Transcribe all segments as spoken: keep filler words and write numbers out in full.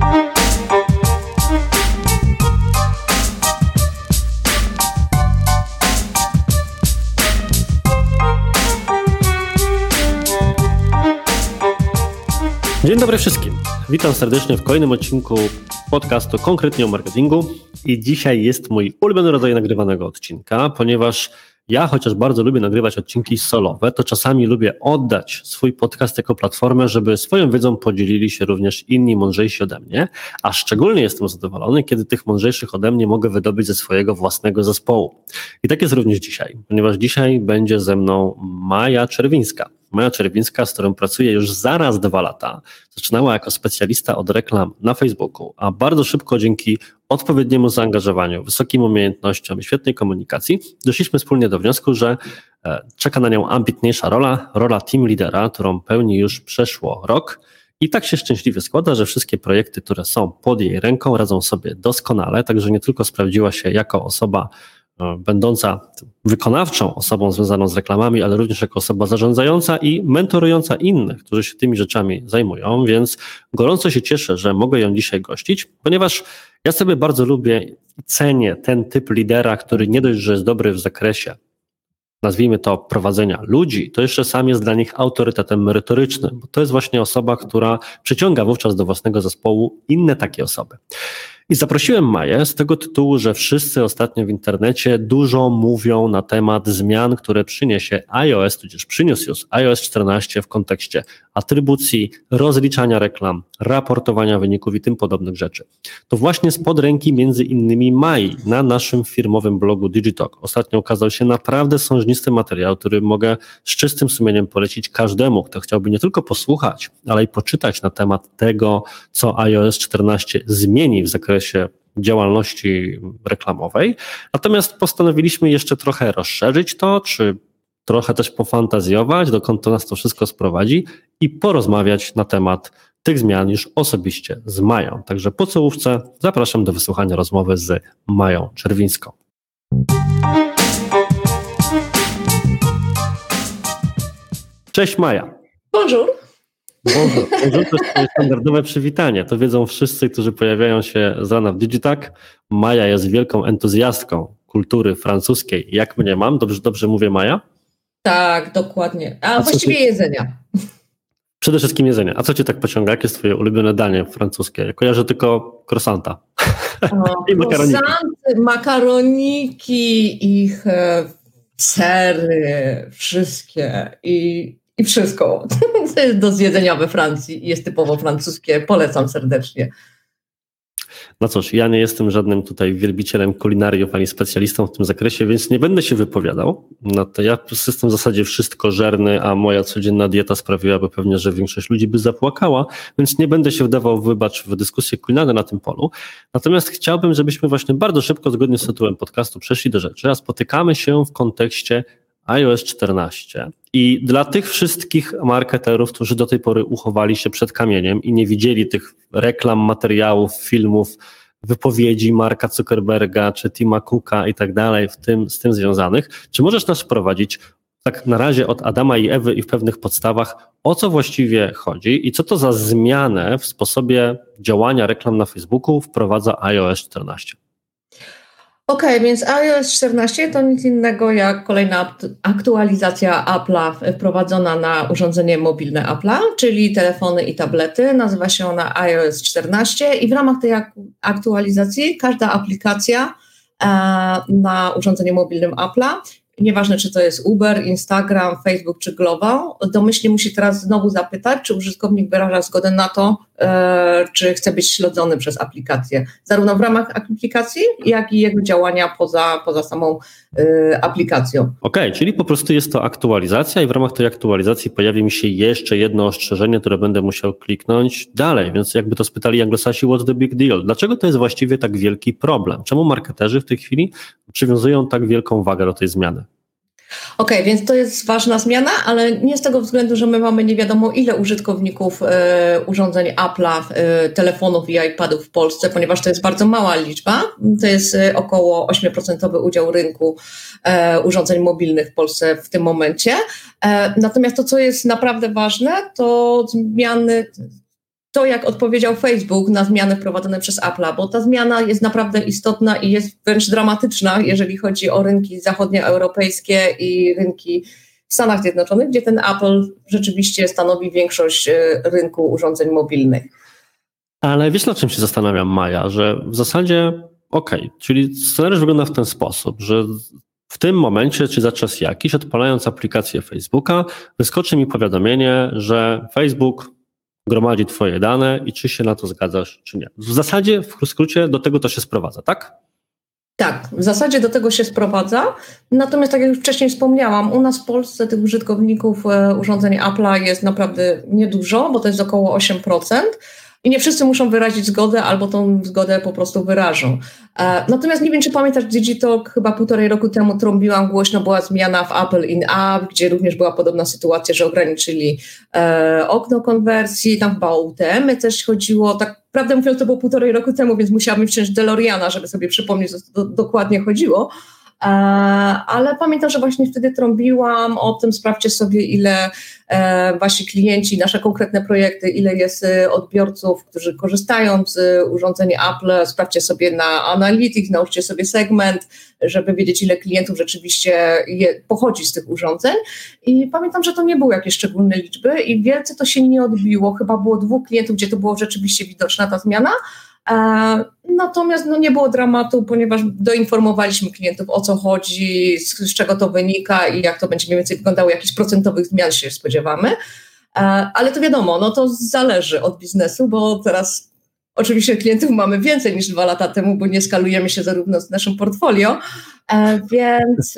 Dzień dobry wszystkim. Witam serdecznie w kolejnym odcinku podcastu konkretnie o marketingu i dzisiaj jest mój ulubiony rodzaj nagrywanego odcinka, ponieważ ja chociaż bardzo lubię nagrywać odcinki solowe, to czasami lubię oddać swój podcast jako platformę, żeby swoją wiedzą podzielili się również inni mądrzejsi ode mnie, a szczególnie jestem zadowolony, kiedy tych mądrzejszych ode mnie mogę wydobyć ze swojego własnego zespołu. I tak jest również dzisiaj, ponieważ dzisiaj będzie ze mną Maja Czerwińska. Maja Czerwińska, z którą pracuję już zaraz dwa lata, zaczynała jako specjalista od reklam na Facebooku, a bardzo szybko dzięki odpowiedniemu zaangażowaniu, wysokim umiejętnościom i świetnej komunikacji doszliśmy wspólnie do wniosku, że czeka na nią ambitniejsza rola, rola team lidera, którą pełni już przeszło rok i tak się szczęśliwie składa, że wszystkie projekty, które są pod jej ręką, radzą sobie doskonale, także nie tylko sprawdziła się jako osoba będąca wykonawczą osobą związaną z reklamami, ale również jako osoba zarządzająca i mentorująca innych, którzy się tymi rzeczami zajmują, więc gorąco się cieszę, że mogę ją dzisiaj gościć, ponieważ ja sobie bardzo lubię i cenię ten typ lidera, który nie dość, że jest dobry w zakresie, nazwijmy to, prowadzenia ludzi, to jeszcze sam jest dla nich autorytetem merytorycznym, bo to jest właśnie osoba, która przyciąga wówczas do własnego zespołu inne takie osoby. I zaprosiłem Maję z tego tytułu, że wszyscy ostatnio w internecie dużo mówią na temat zmian, które przyniesie iOS, tudzież przyniósł już iOS czternaście w kontekście atrybucji, rozliczania reklam, raportowania wyników i tym podobnych rzeczy. To właśnie spod ręki między innymi Mai na naszym firmowym blogu Digitalk ostatnio ukazał się naprawdę sążnisty materiał, który mogę z czystym sumieniem polecić każdemu, kto chciałby nie tylko posłuchać, ale i poczytać na temat tego, co iOS czternaście zmieni w zakresie działalności reklamowej. Natomiast postanowiliśmy jeszcze trochę rozszerzyć to, czy trochę też pofantazjować, dokąd to nas to wszystko sprowadzi i porozmawiać na temat tych zmian już osobiście z Mają. Także po czołówce zapraszam do wysłuchania rozmowy z Mają Czerwińską. Cześć Maja. Bonjour. Bonjour. Bonjour to jest standardowe przywitanie. To wiedzą wszyscy, którzy pojawiają się z rana w Digitalk. Maja jest wielką entuzjastką kultury francuskiej. Jak mnie mam? Dobrze, dobrze mówię, Maja? Tak, dokładnie. A, A właściwie cię... jedzenia. Przede wszystkim jedzenia. A co cię tak pociąga? Jakie jest twoje ulubione danie francuskie? Ja kojarzę tylko croissanta. O, I makaroniki. Makaroniki, ich e, sery, wszystkie i I wszystko. To jest do zjedzenia we Francji i jest typowo francuskie. Polecam serdecznie. No cóż, ja nie jestem żadnym tutaj wielbicielem kulinariów ani specjalistą w tym zakresie, więc nie będę się wypowiadał. No to ja jestem w zasadzie wszystkożerny, a moja codzienna dieta sprawiłaby pewnie, że większość ludzi by zapłakała, więc nie będę się wdawał, wybacz, w dyskusje kulinarne na tym polu. Natomiast chciałbym, żebyśmy właśnie bardzo szybko, zgodnie z tytułem podcastu, przeszli do rzeczy, a spotykamy się w kontekście iOS czternaście. I dla tych wszystkich marketerów, którzy do tej pory uchowali się przed kamieniem i nie widzieli tych reklam, materiałów, filmów, wypowiedzi Marka Zuckerberga czy Tima Cooka i tak dalej, w tym, z tym związanych, czy możesz nas wprowadzić tak na razie od Adama i Ewy i w pewnych podstawach, o co właściwie chodzi i co to za zmianę w sposobie działania reklam na Facebooku wprowadza iOS czternaście? Okej, okay, więc iOS czternaście to nic innego jak kolejna aktualizacja Apple'a wprowadzona na urządzenie mobilne Apple'a, czyli telefony i tablety. Nazywa się ona iOS czternaście i w ramach tej aktualizacji każda aplikacja na urządzeniu mobilnym Apple'a, nieważne czy to jest Uber, Instagram, Facebook czy Global, domyślnie musi teraz znowu zapytać, czy użytkownik wyraża zgodę na to, e, czy chce być śledzony przez aplikację, zarówno w ramach aplikacji, jak i jego działania poza, poza samą e, aplikacją. Okej, okay, czyli po prostu jest to aktualizacja i w ramach tej aktualizacji pojawi mi się jeszcze jedno ostrzeżenie, które będę musiał kliknąć dalej, więc jakby to spytali Anglosasi, what's the big deal? Dlaczego to jest właściwie tak wielki problem? Czemu marketerzy w tej chwili przywiązują tak wielką wagę do tej zmiany? Okej, okay, więc to jest ważna zmiana, ale nie z tego względu, że my mamy nie wiadomo ile użytkowników e, urządzeń Apple'a, e, telefonów i iPadów w Polsce, ponieważ to jest bardzo mała liczba. To jest e, około osiem procent udział rynku e, urządzeń mobilnych w Polsce w tym momencie. E, natomiast to, co jest naprawdę ważne, to zmiany, to, jak odpowiedział Facebook na zmiany wprowadzone przez Apple'a, bo ta zmiana jest naprawdę istotna i jest wręcz dramatyczna, jeżeli chodzi o rynki zachodnioeuropejskie i rynki w Stanach Zjednoczonych, gdzie ten Apple rzeczywiście stanowi większość rynku urządzeń mobilnych. Ale wiesz, na czym się zastanawiam, Maja, że w zasadzie okej, okay, czyli scenariusz wygląda w ten sposób, że w tym momencie, czy za czas jakiś, odpalając aplikację Facebooka, wyskoczy mi powiadomienie, że Facebook gromadzi twoje dane i czy się na to zgadzasz, czy nie. W zasadzie, w skrócie, do tego to się sprowadza, tak? Tak, w zasadzie do tego się sprowadza. Natomiast, tak jak już wcześniej wspomniałam, u nas w Polsce tych użytkowników urządzeń Apple'a jest naprawdę niedużo, bo to jest około osiem procent. I nie wszyscy muszą wyrazić zgodę, albo tą zgodę po prostu wyrażą. E, natomiast nie wiem, czy pamiętasz, Digitalk chyba półtorej roku temu trąbiłam głośno, była zmiana w Apple in-app, gdzie również była podobna sytuacja, że ograniczyli e, okno konwersji, tam chyba o U T M-y też chodziło. Tak prawdę mówiąc, to było półtorej roku temu, więc musiałabym wciąż DeLoreana, żeby sobie przypomnieć, co to dokładnie chodziło. Ale pamiętam, że właśnie wtedy trąbiłam o tym, sprawdźcie sobie, ile wasi klienci, nasze konkretne projekty, ile jest odbiorców, którzy korzystają z urządzeń Apple, sprawdźcie sobie na Analytics, nauczcie sobie segment, żeby wiedzieć, ile klientów rzeczywiście je, pochodzi z tych urządzeń. I pamiętam, że to nie były jakieś szczególne liczby i wielce to się nie odbiło. Chyba było dwóch klientów, gdzie to było rzeczywiście widoczna ta zmiana. Natomiast no, nie było dramatu, ponieważ doinformowaliśmy klientów, o co chodzi, z, z czego to wynika i jak to będzie mniej więcej wyglądało, jakichś procentowych zmian się spodziewamy. Ale to wiadomo, no to zależy od biznesu, bo teraz oczywiście klientów mamy więcej niż dwa lata temu, bo nie skalujemy się zarówno z naszym portfolio, więc...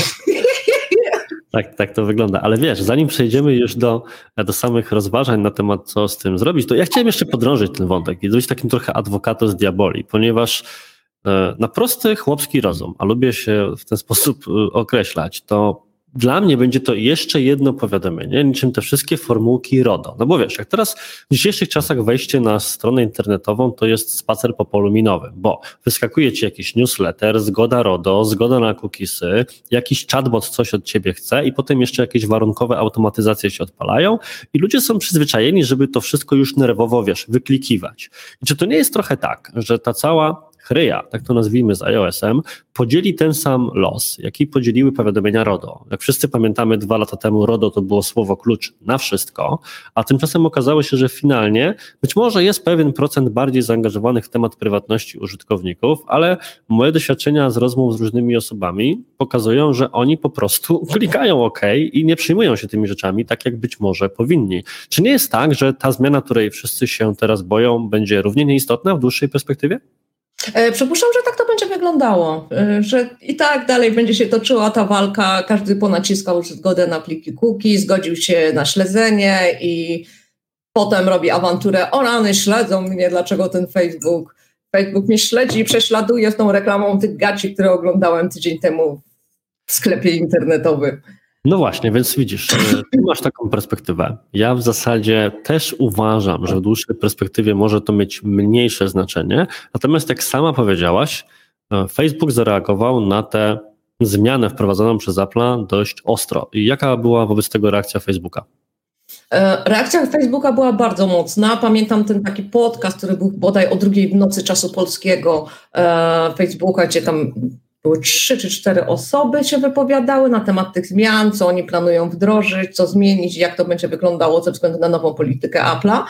Tak, tak to wygląda. Ale wiesz, zanim przejdziemy już do, do samych rozważań na temat, co z tym zrobić, to ja chciałem jeszcze podrążyć ten wątek i być takim trochę advocatus diaboli, ponieważ na prosty chłopski rozum, a lubię się w ten sposób określać, to dla mnie będzie to jeszcze jedno powiadomienie, niczym te wszystkie formułki RODO. No bo wiesz, jak teraz w dzisiejszych czasach wejście na stronę internetową to jest spacer po polu minowym, bo wyskakuje ci jakiś newsletter, zgoda RODO, zgoda na cookiesy, jakiś chatbot coś od ciebie chce i potem jeszcze jakieś warunkowe automatyzacje się odpalają i ludzie są przyzwyczajeni, żeby to wszystko już nerwowo, wiesz, wyklikiwać. I czy to nie jest trochę tak, że ta cała chryja, tak to nazwijmy z iOS-em, podzieli ten sam los, jaki podzieliły powiadomienia RODO. Jak wszyscy pamiętamy, dwa lata temu RODO to było słowo klucz na wszystko, a tymczasem okazało się, że finalnie być może jest pewien procent bardziej zaangażowanych w temat prywatności użytkowników, ale moje doświadczenia z rozmów z różnymi osobami pokazują, że oni po prostu klikają OK i nie przejmują się tymi rzeczami tak, jak być może powinni. Czy nie jest tak, że ta zmiana, której wszyscy się teraz boją, będzie równie nieistotna w dłuższej perspektywie? Przypuszczam, że tak to będzie wyglądało, że i tak dalej będzie się toczyła ta walka, każdy ponaciskał zgodę na pliki cookie, zgodził się na śledzenie i potem robi awanturę, o rany, śledzą mnie, dlaczego ten Facebook, Facebook mnie śledzi i prześladuje z tą reklamą tych gaci, które oglądałem tydzień temu w sklepie internetowym. No właśnie, więc widzisz, ty masz taką perspektywę. Ja w zasadzie też uważam, że w dłuższej perspektywie może to mieć mniejsze znaczenie, natomiast jak sama powiedziałaś, Facebook zareagował na tę zmianę wprowadzoną przez Apple'a dość ostro. I jaka była wobec tego reakcja Facebooka? Reakcja Facebooka była bardzo mocna. Pamiętam ten taki podcast, który był bodaj o drugiej w nocy czasu polskiego Facebooka, gdzie tam były trzy czy cztery osoby się wypowiadały na temat tych zmian, co oni planują wdrożyć, co zmienić, jak to będzie wyglądało ze względu na nową politykę Apple'a.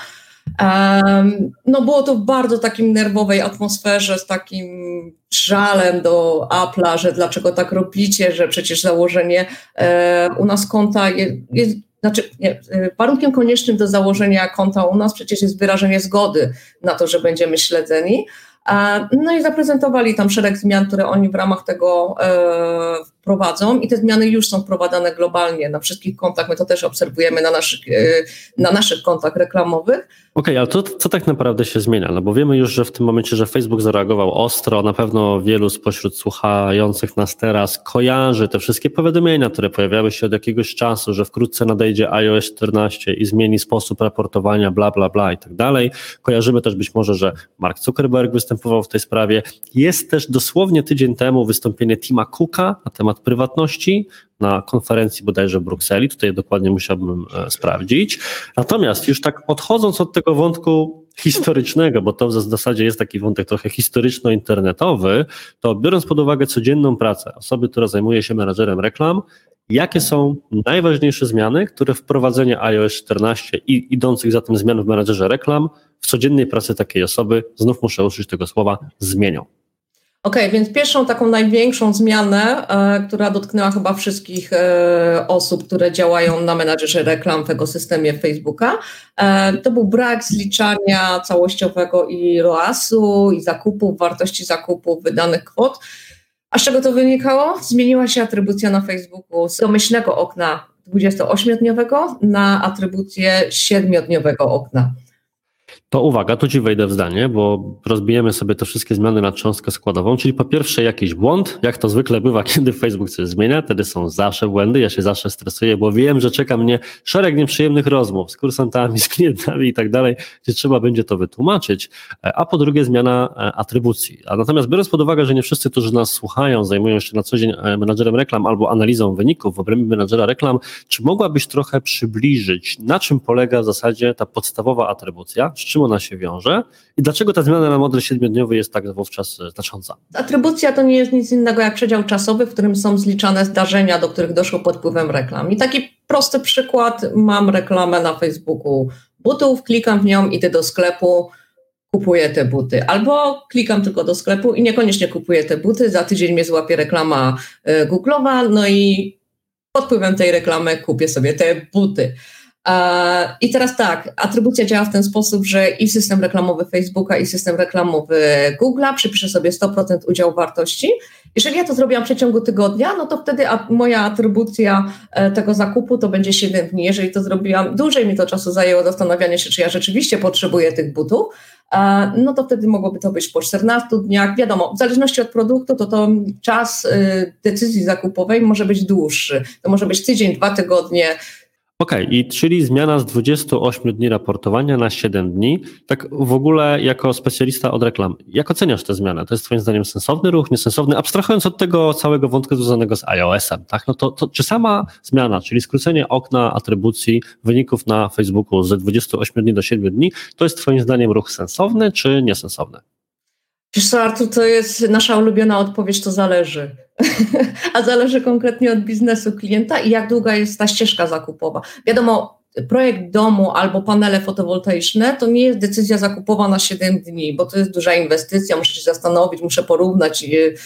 Um, no było to w bardzo takim nerwowej atmosferze, z takim żalem do Apple'a, że dlaczego tak robicie, że przecież założenie e, u nas konta jest, jest znaczy nie, warunkiem koniecznym do założenia konta u nas przecież jest wyrażenie zgody na to, że będziemy śledzeni. No i zaprezentowali tam szereg zmian, które oni w ramach tego e, wprowadzą i te zmiany już są wprowadzane globalnie na wszystkich kontach, my to też obserwujemy na naszych, e, na naszych kontach reklamowych. Okej, okay, ale to co tak naprawdę się zmienia? No bo wiemy już, że w tym momencie, że Facebook zareagował ostro, na pewno wielu spośród słuchających nas teraz kojarzy te wszystkie powiadomienia, które pojawiały się od jakiegoś czasu, że wkrótce nadejdzie iOS czternaście i zmieni sposób raportowania, bla, bla, bla i tak dalej. Kojarzymy też być może, że Mark Zuckerberg występuje występował w tej sprawie. Jest też dosłownie tydzień temu wystąpienie Tima Cooka na temat prywatności na konferencji bodajże w Brukseli. Tutaj dokładnie musiałbym e, sprawdzić. Natomiast już tak odchodząc od tego wątku historycznego, bo to w zasadzie jest taki wątek trochę historyczno-internetowy, to biorąc pod uwagę codzienną pracę osoby, która zajmuje się menadżerem reklam, jakie są najważniejsze zmiany, które wprowadzenie iOS czternaście i idących za tym zmian w menadżerze reklam w codziennej pracy takiej osoby, znów muszę użyć tego słowa, zmienią? Okej, okay, więc pierwszą taką największą zmianę, e, która dotknęła chyba wszystkich e, osób, które działają na menadżerze reklam w ekosystemie Facebooka, e, to był brak zliczania całościowego i R O A S-u, i zakupów, wartości zakupów, wydanych kwot. A z czego to wynikało? Zmieniła się atrybucja na Facebooku z domyślnego okna dwudziestoośmiodniowego na atrybucję siedmiodniowego okna. To uwaga, tu ci wejdę w zdanie, bo rozbijemy sobie te wszystkie zmiany na cząstkę składową, czyli po pierwsze jakiś błąd, jak to zwykle bywa, kiedy Facebook coś zmienia, wtedy są zawsze błędy, ja się zawsze stresuję, bo wiem, że czeka mnie szereg nieprzyjemnych rozmów z kursantami, z klientami i tak dalej, gdzie trzeba będzie to wytłumaczyć, a po drugie zmiana atrybucji. A natomiast biorąc pod uwagę, że nie wszyscy, którzy nas słuchają, zajmują się na co dzień menadżerem reklam albo analizą wyników w obrębie menadżera reklam, czy mogłabyś trochę przybliżyć, na czym polega w zasadzie ta podstawowa atrybucja, z czym ona się wiąże i dlaczego ta zmiana na model siedmiodniowy jest tak wówczas znacząca? Atrybucja to nie jest nic innego jak przedział czasowy, w którym są zliczane zdarzenia, do których doszło pod wpływem reklam. I taki prosty przykład, mam reklamę na Facebooku butów, klikam w nią, idę do sklepu, kupuję te buty. Albo klikam tylko do sklepu i niekoniecznie kupuję te buty, za tydzień mnie złapie reklama Google'owa, no i pod wpływem tej reklamy kupię sobie te buty. I teraz tak, atrybucja działa w ten sposób, że i system reklamowy Facebooka, i system reklamowy Google'a przypisze sobie sto procent udziału wartości. Jeżeli ja to zrobiłam w przeciągu tygodnia, no to wtedy moja atrybucja tego zakupu to będzie siedem dni. Jeżeli to zrobiłam, dłużej mi to czasu zajęło zastanawianie się, czy ja rzeczywiście potrzebuję tych butów, no to wtedy mogłoby to być po czternastu dniach. Wiadomo, w zależności od produktu, to, to czas decyzji zakupowej może być dłuższy. To może być tydzień, dwa tygodnie. Okej, okay, i czyli zmiana z dwudziestu ośmiu dni raportowania na siedem dni. Tak w ogóle jako specjalista od reklam, jak oceniasz tę zmianę? To jest twoim zdaniem sensowny ruch, niesensowny? Abstrahując od tego całego wątku związanego z iOS-em, tak? No to, to czy sama zmiana, czyli skrócenie okna atrybucji wyników na Facebooku z dwudziestu ośmiu dni do siedmiu dni, to jest twoim zdaniem ruch sensowny czy niesensowny? Wiesz co, Artur, to jest nasza ulubiona odpowiedź, to zależy. A zależy konkretnie od biznesu klienta i jak długa jest ta ścieżka zakupowa. Wiadomo, projekt domu albo panele fotowoltaiczne to nie jest decyzja zakupowa na siedem dni, bo to jest duża inwestycja, muszę się zastanowić, muszę porównać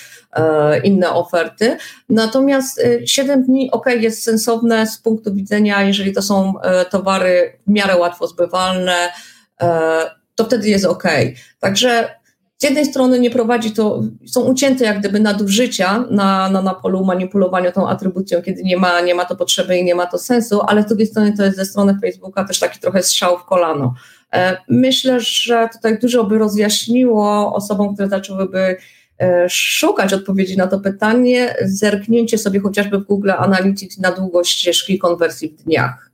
e, inne oferty. Natomiast e, siedem dni ok, jest sensowne z punktu widzenia, jeżeli to są e, towary w miarę łatwo zbywalne, e, to wtedy jest ok. Także z jednej strony nie prowadzi to, są ucięte jak gdyby nadużycia na, na, na polu manipulowaniu tą atrybucją, kiedy nie ma, nie ma to potrzeby i nie ma to sensu, ale z drugiej strony to jest ze strony Facebooka też taki trochę strzał w kolano. Myślę, że tutaj dużo by rozjaśniło osobom, które zaczęłyby szukać odpowiedzi na to pytanie, zerknięcie sobie chociażby w Google Analytics na długość ścieżki konwersji w dniach.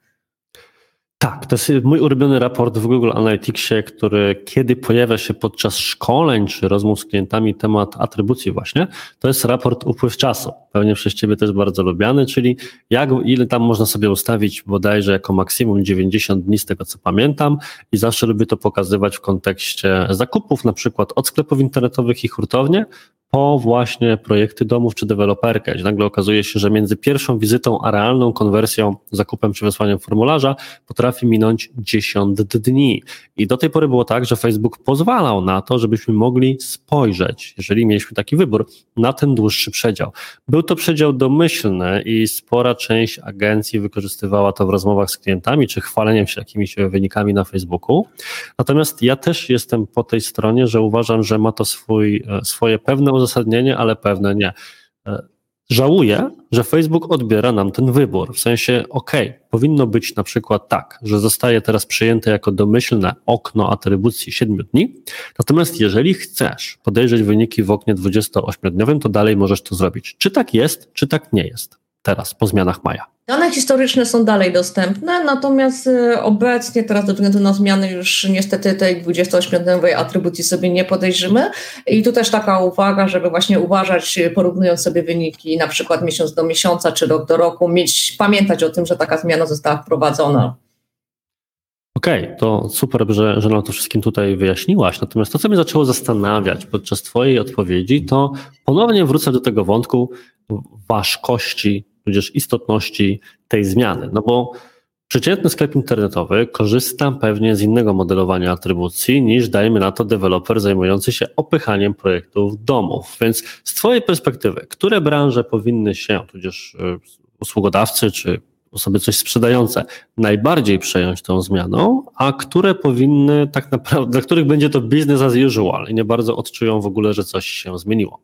Tak, to jest mój ulubiony raport w Google Analyticsie, który kiedy pojawia się podczas szkoleń czy rozmów z klientami temat atrybucji właśnie, to jest raport upływ czasu. Pewnie przez ciebie też bardzo lubiany, czyli jak, ile tam można sobie ustawić bodajże jako maksimum dziewięćdziesiąt dni z tego co pamiętam i zawsze lubię to pokazywać w kontekście zakupów, na przykład od sklepów internetowych i hurtownie, po właśnie projekty domów czy deweloperkę, gdzie nagle okazuje się, że między pierwszą wizytą a realną konwersją, zakupem czy wysłaniem formularza potrafi minąć dziesięć dni. I do tej pory było tak, że Facebook pozwalał na to, żebyśmy mogli spojrzeć, jeżeli mieliśmy taki wybór, na ten dłuższy przedział. Był to przedział domyślny i spora część agencji wykorzystywała to w rozmowach z klientami czy chwaleniem się jakimiś wynikami na Facebooku. Natomiast ja też jestem po tej stronie, że uważam, że ma to swój, swoje pewne uzasadnienie, ale pewne nie. Żałuję, że Facebook odbiera nam ten wybór. W sensie, okej, okay, powinno być na przykład tak, że zostaje teraz przyjęte jako domyślne okno atrybucji siedmiu dni, natomiast jeżeli chcesz podejrzeć wyniki w oknie dwudziestoośmiodniowym, to dalej możesz to zrobić. Czy tak jest, czy tak nie jest? teraz po zmianach Maja? Dane historyczne są dalej dostępne, natomiast obecnie teraz ze względu na zmiany już niestety tej dwudziestoośmiodniowej atrybucji sobie nie podejrzymy i tu też taka uwaga, żeby właśnie uważać, porównując sobie wyniki na przykład miesiąc do miesiąca czy rok do roku, mieć, pamiętać o tym, że taka zmiana została wprowadzona. Okej, okay, to super, że, że nam to wszystkim tutaj wyjaśniłaś. Natomiast to, co mnie zaczęło zastanawiać podczas twojej odpowiedzi, to ponownie wrócę do tego wątku ważkości, tudzież istotności tej zmiany. No bo przeciętny sklep internetowy korzysta pewnie z innego modelowania atrybucji niż, dajmy na to, deweloper zajmujący się opychaniem projektów domów. Więc z twojej perspektywy, które branże powinny się, tudzież usługodawcy czy osoby coś sprzedające, najbardziej przejąć tą zmianą, a które powinny tak naprawdę, dla których będzie to business as usual i nie bardzo odczują w ogóle, że coś się zmieniło?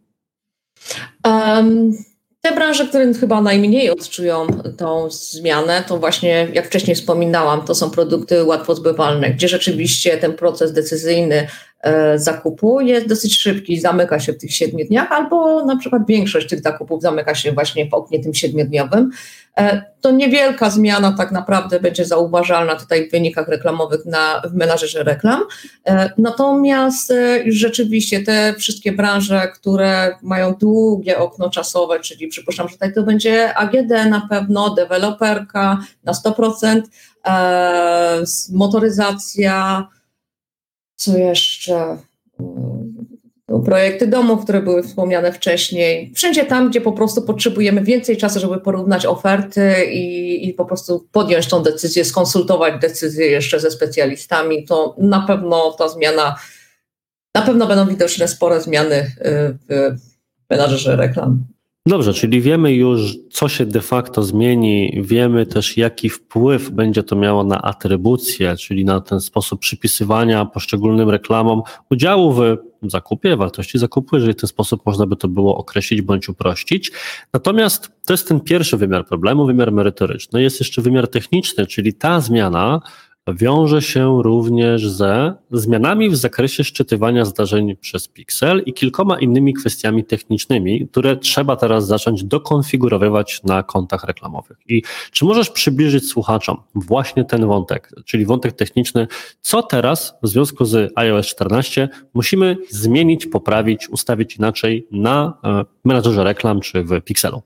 Um, te branże, które chyba najmniej odczują tą zmianę, to właśnie, jak wcześniej wspominałam, to są produkty łatwo zbywalne, gdzie rzeczywiście ten proces decyzyjny e, zakupu jest dosyć szybki, zamyka się w tych siedmiu dniach, albo na przykład większość tych zakupów zamyka się właśnie w oknie tym siedmiodniowym. E, to niewielka zmiana tak naprawdę będzie zauważalna tutaj w wynikach reklamowych na, w menadżerze reklam. E, natomiast e, rzeczywiście te wszystkie branże, które mają długie okno czasowe, czyli przypuszczam, że tutaj to będzie A G D na pewno, deweloperka na sto procent, e, motoryzacja, co jeszcze? Projekty domów, które były wspomniane wcześniej. Wszędzie tam, gdzie po prostu potrzebujemy więcej czasu, żeby porównać oferty i, i po prostu podjąć tą decyzję, skonsultować decyzję jeszcze ze specjalistami, to na pewno ta zmiana, na pewno będą widoczne spore zmiany w menadżerze reklam. Dobrze, czyli wiemy już, co się de facto zmieni, wiemy też, jaki wpływ będzie to miało na atrybucję, czyli na ten sposób przypisywania poszczególnym reklamom udziału w zakupie, wartości zakupu, jeżeli w ten sposób można by to było określić bądź uprościć. Natomiast to jest ten pierwszy wymiar problemu, wymiar merytoryczny. Jest jeszcze wymiar techniczny, czyli ta zmiana wiąże się również ze zmianami w zakresie szczytywania zdarzeń przez piksel i kilkoma innymi kwestiami technicznymi, które trzeba teraz zacząć dokonfigurowywać na kontach reklamowych. I czy możesz przybliżyć słuchaczom właśnie ten wątek, czyli wątek techniczny, co teraz w związku z iOS czternaście musimy zmienić, poprawić, ustawić inaczej na menadżerze reklam czy w pikselu?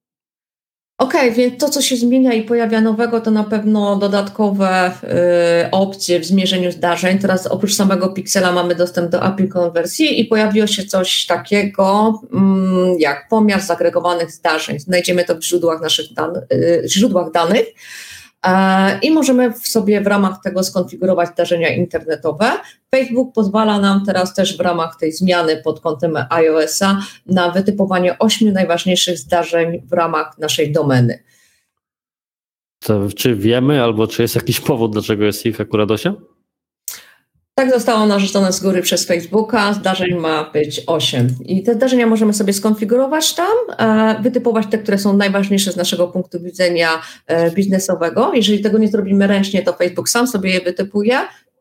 Okej, okay, więc to, co się zmienia i pojawia nowego, to na pewno dodatkowe y, opcje w zmierzeniu zdarzeń. Teraz oprócz samego piksela mamy dostęp do A P I konwersji i pojawiło się coś takiego mm, jak pomiar zagregowanych zdarzeń. Znajdziemy to w źródłach naszych dan- y, źródłach danych y, i możemy w sobie w ramach tego skonfigurować zdarzenia internetowe. Facebook pozwala nam teraz też w ramach tej zmiany pod kątem iOS-a na wytypowanie ośmiu najważniejszych zdarzeń w ramach naszej domeny. To czy wiemy, albo czy jest jakiś powód, dlaczego jest ich akurat osiem? Tak zostało narzucone z góry przez Facebooka, zdarzeń ma być osiem. I te zdarzenia możemy sobie skonfigurować tam, wytypować te, które są najważniejsze z naszego punktu widzenia biznesowego. Jeżeli tego nie zrobimy ręcznie, to Facebook sam sobie je wytypuje,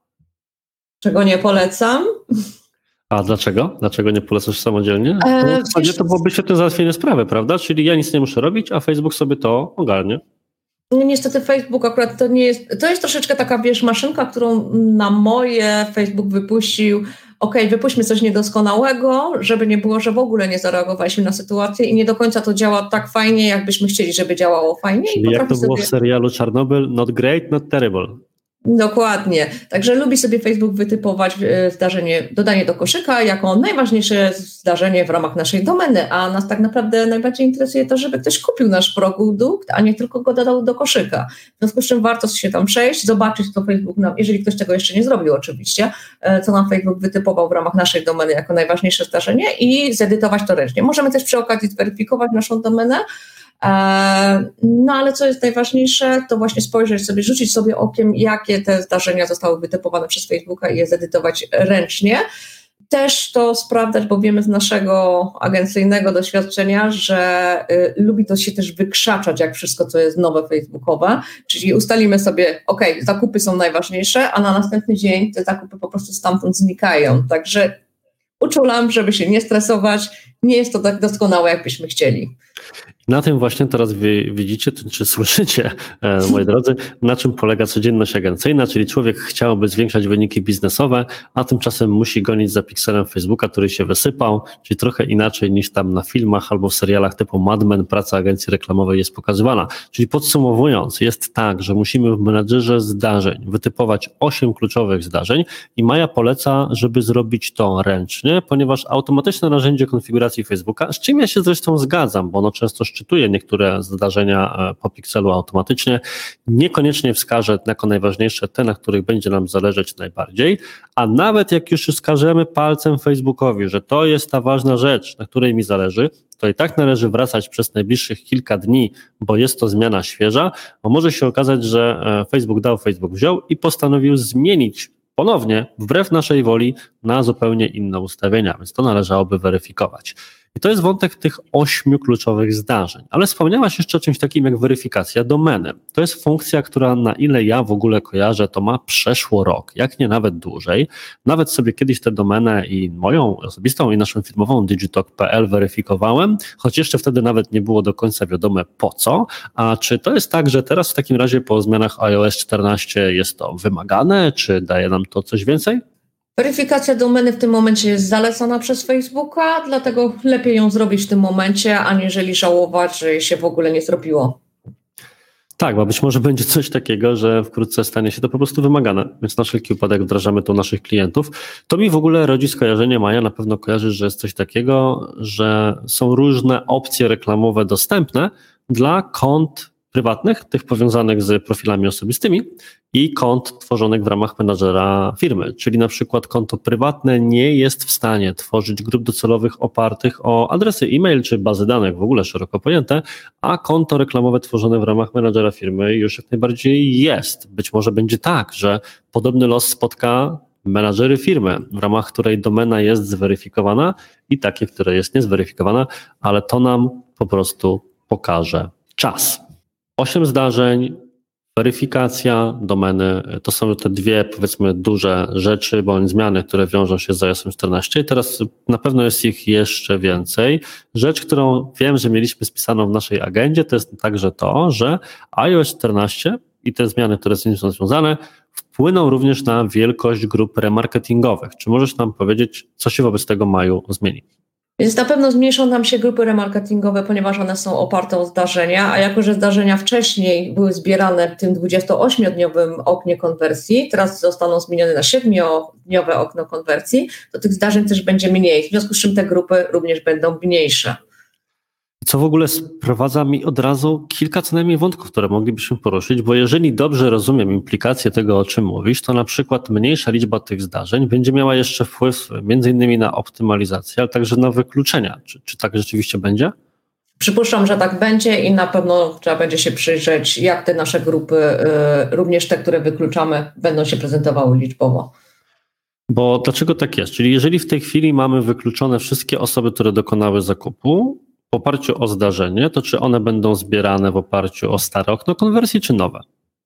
czego nie polecam. A dlaczego? Dlaczego nie polecasz samodzielnie? W zasadzie to byłoby świetne załatwienie sprawy, prawda? Czyli ja nic nie muszę robić, a Facebook sobie to ogarnie. No niestety Facebook akurat to nie jest, to jest troszeczkę taka, wiesz, maszynka, którą na moje Facebook wypuścił. Okej, okay, wypuśćmy coś niedoskonałego, żeby nie było, że w ogóle nie zareagowaliśmy na sytuację i nie do końca to działa tak fajnie, jakbyśmy chcieli, żeby działało fajnie. Czyli I jak to było sobie... w serialu Czarnobyl, not great, not terrible. Dokładnie. Także lubi sobie Facebook wytypować zdarzenie, dodanie do koszyka jako najważniejsze zdarzenie w ramach naszej domeny, a nas tak naprawdę najbardziej interesuje to, żeby ktoś kupił nasz produkt, a nie tylko go dodał do koszyka. W związku z czym warto się tam przejść, zobaczyć, co Facebook nam, jeżeli ktoś tego jeszcze nie zrobił oczywiście, co nam Facebook wytypował w ramach naszej domeny jako najważniejsze zdarzenie i zedytować to ręcznie. Możemy też przy okazji zweryfikować naszą domenę. No ale co jest najważniejsze, to właśnie spojrzeć sobie, rzucić sobie okiem, jakie te zdarzenia zostały wytypowane przez Facebooka i je zedytować ręcznie. Też to sprawdzać, bo wiemy z naszego agencyjnego doświadczenia, że y, lubi to się też wykrzaczać, jak wszystko, co jest nowe facebookowe, czyli ustalimy sobie, ok, zakupy są najważniejsze, a na następny dzień te zakupy po prostu stamtąd znikają. Także uczulam, żeby się nie stresować, nie jest to tak doskonałe, jakbyśmy chcieli. Na tym właśnie teraz wy widzicie, czy słyszycie, e, moi drodzy, na czym polega codzienność agencyjna, czyli człowiek chciałby zwiększać wyniki biznesowe, a tymczasem musi gonić za pikselem Facebooka, który się wysypał, czyli trochę inaczej niż tam na filmach albo w serialach typu Mad Men praca agencji reklamowej jest pokazywana. Czyli podsumowując, jest tak, że musimy w menadżerze zdarzeń wytypować osiem kluczowych zdarzeń i Maja poleca, żeby zrobić to ręcznie, ponieważ automatyczne narzędzie konfiguracji Facebooka, z czym ja się zresztą zgadzam, bo ono często szczytuje niektóre zdarzenia po pikselu automatycznie, niekoniecznie wskaże jako najważniejsze te, na których będzie nam zależeć najbardziej, a nawet jak już wskażemy palcem Facebookowi, że to jest ta ważna rzecz, na której mi zależy, to i tak należy wracać przez najbliższych kilka dni, bo jest to zmiana świeża, bo może się okazać, że Facebook dał, Facebook wziął i postanowił zmienić ponownie, wbrew naszej woli, na zupełnie inne ustawienia, więc to należałoby weryfikować. I to jest wątek tych ośmiu kluczowych zdarzeń. Ale wspomniałaś jeszcze o czymś takim jak weryfikacja domeny. To jest funkcja, która na ile ja w ogóle kojarzę, to ma przeszło rok, jak nie nawet dłużej. Nawet sobie kiedyś tę domenę i moją osobistą i naszą firmową digitalk kropka p l weryfikowałem, choć jeszcze wtedy nawet nie było do końca wiadome po co. A czy to jest tak, że teraz w takim razie po zmianach iOS czternaście jest to wymagane, czy daje nam to coś więcej? Weryfikacja domeny w tym momencie jest zalecana przez Facebooka, dlatego lepiej ją zrobić w tym momencie, aniżeli żałować, że się w ogóle nie zrobiło. Tak, bo być może będzie coś takiego, że wkrótce stanie się to po prostu wymagane, więc na wszelki wypadek wdrażamy to u naszych klientów. To mi w ogóle rodzi skojarzenie, Maja, na pewno kojarzysz, że jest coś takiego, że są różne opcje reklamowe dostępne dla kont prywatnych, tych powiązanych z profilami osobistymi i kont tworzonych w ramach menadżera firmy, czyli na przykład konto prywatne nie jest w stanie tworzyć grup docelowych opartych o adresy e-mail czy bazy danych, w ogóle szeroko pojęte, a konto reklamowe tworzone w ramach menadżera firmy już jak najbardziej jest. Być może będzie tak, że podobny los spotka menadżery firmy, w ramach której domena jest zweryfikowana i takie, które jest niezweryfikowana, ale to nam po prostu pokaże czas. Osiem zdarzeń, weryfikacja domeny, to są te dwie, powiedzmy, duże rzeczy, bądź zmiany, które wiążą się z iOS czternaście. I teraz na pewno jest ich jeszcze więcej. Rzecz, którą wiem, że mieliśmy spisaną w naszej agendzie, to jest także to, że iOS czternaście i te zmiany, które z nim są związane, wpłyną również na wielkość grup remarketingowych. Czy możesz nam powiedzieć, co się wobec tego maju zmieni? Więc na pewno zmniejszą nam się grupy remarketingowe, ponieważ one są oparte o zdarzenia, a jako że zdarzenia wcześniej były zbierane w tym dwudziestoośmiodniowym oknie konwersji, teraz zostaną zmienione na siedmiodniowe okno konwersji, to tych zdarzeń też będzie mniej, w związku z czym te grupy również będą mniejsze. Co w ogóle sprowadza mi od razu kilka co najmniej wątków, które moglibyśmy poruszyć, bo jeżeli dobrze rozumiem implikacje tego, o czym mówisz, to na przykład mniejsza liczba tych zdarzeń będzie miała jeszcze wpływ między innymi na optymalizację, ale także na wykluczenia. Czy, czy tak rzeczywiście będzie? Przypuszczam, że tak będzie i na pewno trzeba będzie się przyjrzeć, jak te nasze grupy, również te, które wykluczamy, będą się prezentowały liczbowo. Bo dlaczego tak jest? Czyli jeżeli w tej chwili mamy wykluczone wszystkie osoby, które dokonały zakupu, w oparciu o zdarzenie, to czy one będą zbierane w oparciu o stare okno konwersji, czy nowe?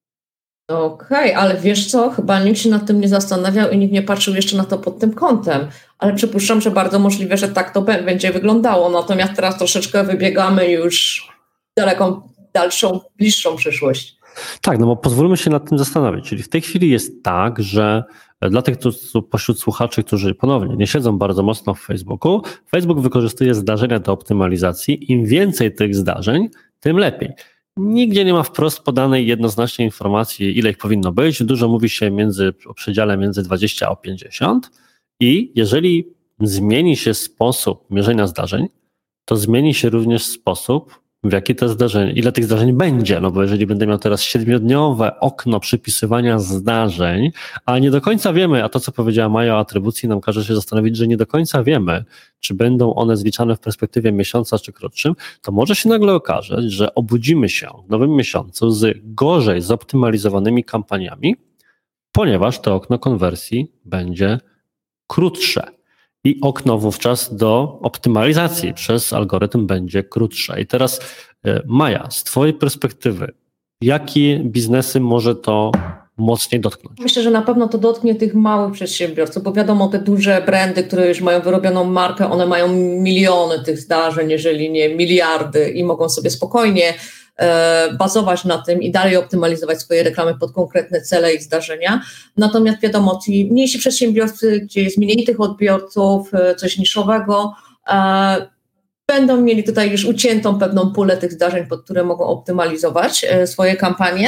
Okej, okay, ale wiesz co, chyba nikt się nad tym nie zastanawiał i nikt nie patrzył jeszcze na to pod tym kątem, ale przypuszczam, że bardzo możliwe, że tak to będzie wyglądało, natomiast teraz troszeczkę wybiegamy już daleką, dalszą, bliższą przyszłość. Tak, no bo pozwólmy się nad tym zastanowić, czyli w tej chwili jest tak, że dla tych którzy, pośród słuchaczy, którzy ponownie nie siedzą bardzo mocno w Facebooku, Facebook wykorzystuje zdarzenia do optymalizacji. Im więcej tych zdarzeń, tym lepiej. Nigdzie nie ma wprost podanej jednoznacznej informacji, ile ich powinno być. Dużo mówi się między, o przedziale między dwadzieścia a pięćdziesiąt i jeżeli zmieni się sposób mierzenia zdarzeń, to zmieni się również sposób, w jaki te zdarzenia, ile tych zdarzeń będzie, no bo jeżeli będę miał teraz siedmiodniowe okno przypisywania zdarzeń, a nie do końca wiemy, a to co powiedziała Maja o atrybucji nam każe się zastanowić, że nie do końca wiemy, czy będą one zliczane w perspektywie miesiąca czy krótszym, to może się nagle okazać, że obudzimy się w nowym miesiącu z gorzej zoptymalizowanymi kampaniami, ponieważ to okno konwersji będzie krótsze. I okno wówczas do optymalizacji przez algorytm będzie krótsze. I teraz Maja, z twojej perspektywy, jakie biznesy może to mocniej dotknąć? Myślę, że na pewno to dotknie tych małych przedsiębiorców, bo wiadomo, te duże brandy, które już mają wyrobioną markę, one mają miliony tych zdarzeń, jeżeli nie miliardy i mogą sobie spokojnie e, bazować na tym i dalej optymalizować swoje reklamy pod konkretne cele i zdarzenia. Natomiast wiadomo, ci mniejsi przedsiębiorcy, gdzie jest mniej tych odbiorców, e, coś niszowego, e, będą mieli tutaj już uciętą pewną pulę tych zdarzeń, pod które mogą optymalizować e, swoje kampanie.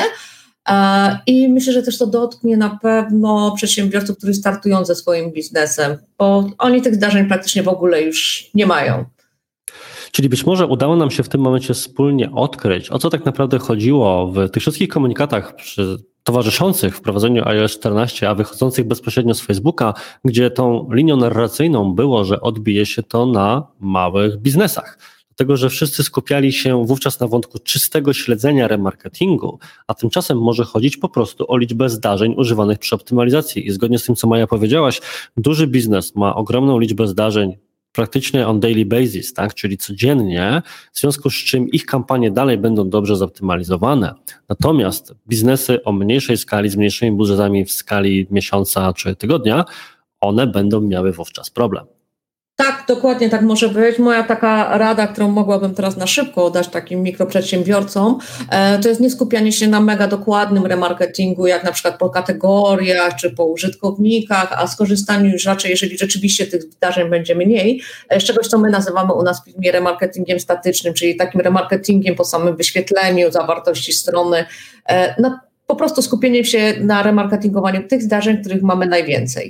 I myślę, że też to dotknie na pewno przedsiębiorców, którzy startują ze swoim biznesem, bo oni tych zdarzeń praktycznie w ogóle już nie mają. Czyli być może udało nam się w tym momencie wspólnie odkryć, o co tak naprawdę chodziło w tych wszystkich komunikatach przy towarzyszących wprowadzeniu iOS czternaście, a wychodzących bezpośrednio z Facebooka, gdzie tą linią narracyjną było, że odbije się to na małych biznesach. Dlatego, że wszyscy skupiali się wówczas na wątku czystego śledzenia remarketingu, a tymczasem może chodzić po prostu o liczbę zdarzeń używanych przy optymalizacji. I zgodnie z tym, co Maja powiedziałaś, duży biznes ma ogromną liczbę zdarzeń praktycznie on daily basis, tak, czyli codziennie, w związku z czym ich kampanie dalej będą dobrze zoptymalizowane. Natomiast biznesy o mniejszej skali, z mniejszymi budżetami w skali miesiąca czy tygodnia, one będą miały wówczas problem. Tak, dokładnie tak może być. Moja taka rada, którą mogłabym teraz na szybko dać takim mikroprzedsiębiorcom, to jest nie skupianie się na mega dokładnym remarketingu, jak na przykład po kategoriach czy po użytkownikach, a skorzystaniu już raczej, jeżeli rzeczywiście tych zdarzeń będzie mniej, z czegoś, co my nazywamy u nas w firmie remarketingiem statycznym, czyli takim remarketingiem po samym wyświetleniu zawartości strony, na po prostu skupieniem się na remarketingowaniu tych zdarzeń, których mamy najwięcej.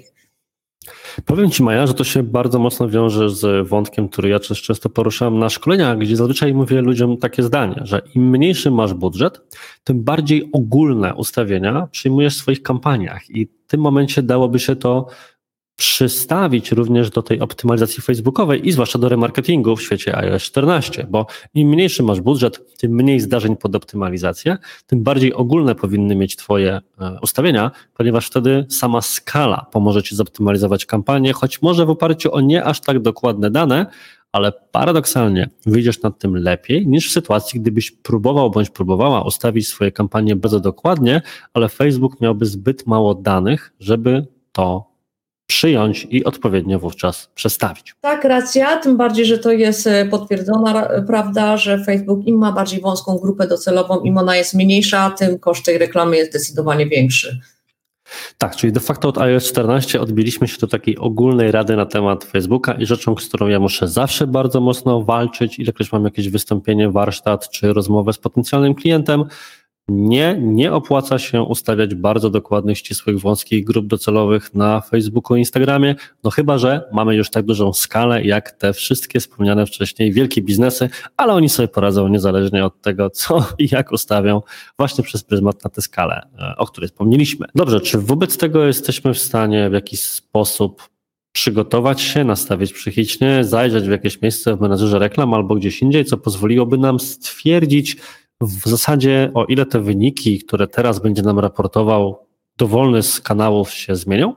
Powiem Ci, Maja, że to się bardzo mocno wiąże z wątkiem, który ja często poruszam na szkoleniach, gdzie zazwyczaj mówię ludziom takie zdanie, że im mniejszy masz budżet, tym bardziej ogólne ustawienia przyjmujesz w swoich kampaniach i w tym momencie dałoby się to przystawić również do tej optymalizacji facebookowej i zwłaszcza do remarketingu w świecie iOS czternaście, bo im mniejszy masz budżet, tym mniej zdarzeń pod optymalizację, tym bardziej ogólne powinny mieć Twoje ustawienia, ponieważ wtedy sama skala pomoże Ci zoptymalizować kampanię, choć może w oparciu o nie aż tak dokładne dane, ale paradoksalnie wyjdziesz nad tym lepiej niż w sytuacji, gdybyś próbował bądź próbowała ustawić swoje kampanie bardzo dokładnie, ale Facebook miałby zbyt mało danych, żeby to przyjąć i odpowiednio wówczas przestawić. Tak, racja, tym bardziej, że to jest potwierdzona prawda, że Facebook im ma bardziej wąską grupę docelową, im ona jest mniejsza, tym koszt tej reklamy jest zdecydowanie większy. Tak, czyli de facto od iOS czternaście odbiliśmy się do takiej ogólnej rady na temat Facebooka i rzeczą, z którą ja muszę zawsze bardzo mocno walczyć, ilekroć mam jakieś wystąpienie, warsztat czy rozmowę z potencjalnym klientem, Nie, nie opłaca się ustawiać bardzo dokładnych, ścisłych, wąskich grup docelowych na Facebooku i Instagramie, no chyba że mamy już tak dużą skalę, jak te wszystkie wspomniane wcześniej wielkie biznesy, ale oni sobie poradzą niezależnie od tego, co i jak ustawią właśnie przez pryzmat na tę skalę, o której wspomnieliśmy. Dobrze, czy wobec tego jesteśmy w stanie w jakiś sposób przygotować się, nastawić psychicznie, zajrzeć w jakieś miejsce w menedżerze reklam albo gdzieś indziej, co pozwoliłoby nam stwierdzić, w zasadzie o ile te wyniki, które teraz będzie nam raportował dowolny z kanałów, się zmienią?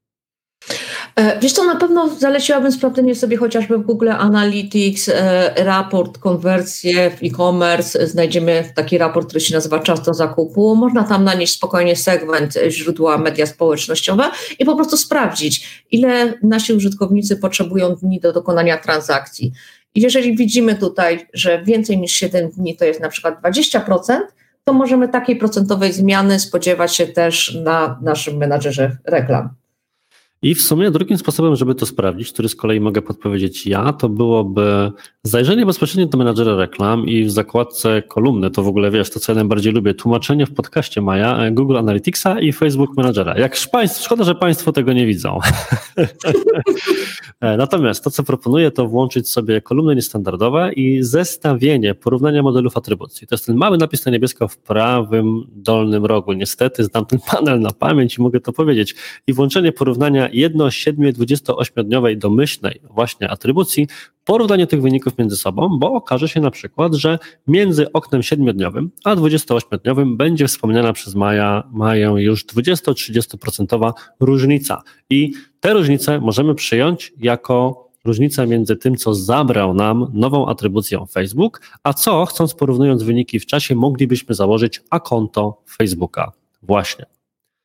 Wiesz co, na pewno zaleciłabym sprawdzenie sobie chociażby w Google Analytics raport konwersje w e-commerce. Znajdziemy taki raport, który się nazywa czas do zakupu. Można tam nanieść spokojnie segment źródła media społecznościowe i po prostu sprawdzić, ile nasi użytkownicy potrzebują dni do dokonania transakcji. I jeżeli widzimy tutaj, że więcej niż siedem dni to jest na przykład dwadzieścia procent, to możemy takiej procentowej zmiany spodziewać się też na naszym menadżerze reklam. I w sumie drugim sposobem, żeby to sprawdzić, który z kolei mogę podpowiedzieć ja, to byłoby zajrzenie bezpośrednio do menadżera reklam i w zakładce kolumny, to w ogóle wiesz, to co ja najbardziej lubię, tłumaczenie w podcaście Maja, Google Analyticsa i Facebook Managera. Jak państwo, szkoda, że Państwo tego nie widzą. Natomiast to, co proponuję, to włączyć sobie kolumny niestandardowe i zestawienie, porównania modelów atrybucji. To jest ten mały napis na niebiesko w prawym dolnym rogu. Niestety znam ten panel na pamięć i mogę to powiedzieć. I włączenie porównania jedno, siedmiu, dwudziestoośmiodniowej domyślnej właśnie atrybucji, porównanie tych wyników między sobą, bo okaże się na przykład, że między oknem siedmiodniowym a dwudziestoośmiodniowym będzie wspomniana przez Maja, Maję już dwudziesto-trzydziesto procent różnica. I tę różnicę możemy przyjąć jako różnicę między tym, co zabrał nam nową atrybucją Facebook, a co, chcąc porównując wyniki w czasie, moglibyśmy założyć a konto Facebooka właśnie.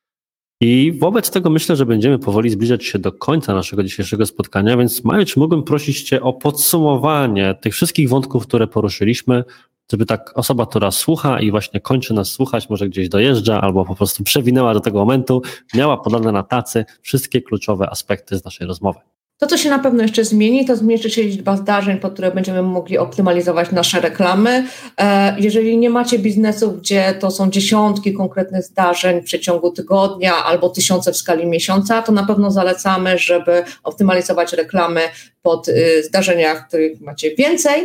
I wobec tego myślę, że będziemy powoli zbliżać się do końca naszego dzisiejszego spotkania, więc Maju, czy mógłbym prosić Cię o podsumowanie tych wszystkich wątków, które poruszyliśmy, żeby tak osoba, która słucha i właśnie kończy nas słuchać, może gdzieś dojeżdża albo po prostu przewinęła do tego momentu, miała podane na tacy wszystkie kluczowe aspekty z naszej rozmowy. To, co się na pewno jeszcze zmieni, to zmniejszy się liczba zdarzeń, pod które będziemy mogli optymalizować nasze reklamy. Jeżeli nie macie biznesów, gdzie to są dziesiątki konkretnych zdarzeń w przeciągu tygodnia albo tysiące w skali miesiąca, to na pewno zalecamy, żeby optymalizować reklamy pod zdarzeniach, których macie więcej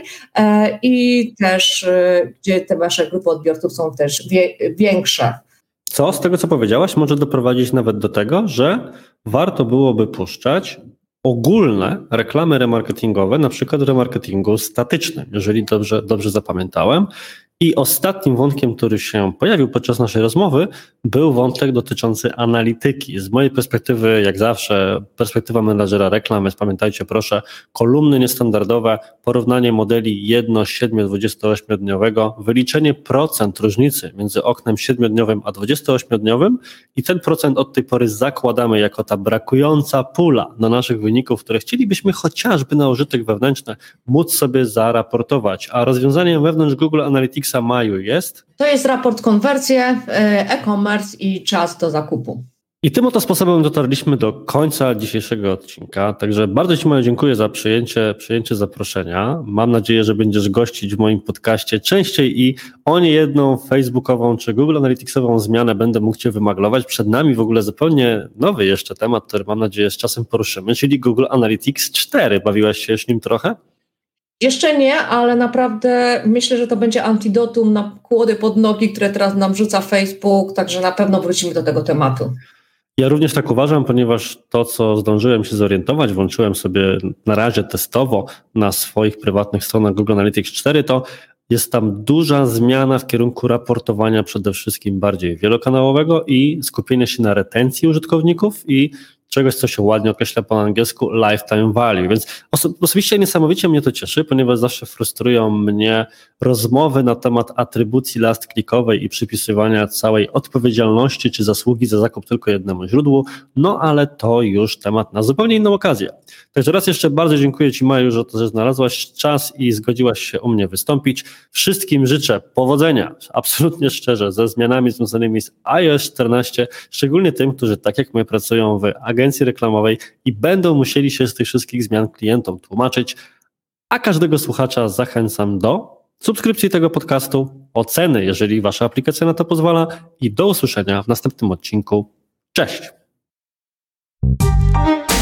i też, gdzie te wasze grupy odbiorców są też wie, większe. Co z tego, co powiedziałaś, może doprowadzić nawet do tego, że warto byłoby puszczać ogólne reklamy remarketingowe, na przykład remarketingu statycznym, jeżeli dobrze, dobrze zapamiętałem. I ostatnim wątkiem, który się pojawił podczas naszej rozmowy, był wątek dotyczący analityki. Z mojej perspektywy, jak zawsze, perspektywa menadżera reklam, więc pamiętajcie proszę, kolumny niestandardowe, porównanie modeli jedno, siedmiu, dwudziestoośmiodniowego, wyliczenie procent różnicy między oknem siedmiodniowym a dwudziestoośmiodniowym i ten procent od tej pory zakładamy jako ta brakująca pula do naszych wyników, które chcielibyśmy chociażby na użytek wewnętrzny móc sobie zaraportować. A rozwiązaniem wewnątrz Google Analytics Maju jest? To jest raport konwersje, e-commerce i czas do zakupu. I tym oto sposobem dotarliśmy do końca dzisiejszego odcinka, także bardzo Ci Maju dziękuję za przyjęcie, przyjęcie zaproszenia. Mam nadzieję, że będziesz gościć w moim podcaście częściej i o niejedną facebookową czy Google Analyticsową zmianę będę mógł Cię wymaglować. Przed nami w ogóle zupełnie nowy jeszcze temat, który mam nadzieję z czasem poruszymy, czyli Google Analytics cztery. Bawiłaś się już nim trochę? Jeszcze nie, ale naprawdę myślę, że to będzie antidotum na kłody pod nogi, które teraz nam rzuca Facebook, także na pewno wrócimy do tego tematu. Ja również tak uważam, ponieważ to, co zdążyłem się zorientować, włączyłem sobie na razie testowo na swoich prywatnych stronach Google Analytics cztery, to jest tam duża zmiana w kierunku raportowania przede wszystkim bardziej wielokanałowego i skupienia się na retencji użytkowników i czegoś, co się ładnie określa po angielsku lifetime value, więc oso- osobiście niesamowicie mnie to cieszy, ponieważ zawsze frustrują mnie rozmowy na temat atrybucji last clickowej i przypisywania całej odpowiedzialności czy zasługi za zakup tylko jednemu źródłu, no ale to już temat na zupełnie inną okazję. Także raz jeszcze bardzo dziękuję Ci Maju, że to, że znalazłaś czas i zgodziłaś się u mnie wystąpić. Wszystkim życzę powodzenia, absolutnie szczerze, ze zmianami związanymi z iOS czternaście, szczególnie tym, którzy tak jak my pracują w agencji reklamowej i będą musieli się z tych wszystkich zmian klientom tłumaczyć, a każdego słuchacza zachęcam do subskrypcji tego podcastu, oceny, jeżeli Wasza aplikacja na to pozwala i do usłyszenia w następnym odcinku. Cześć!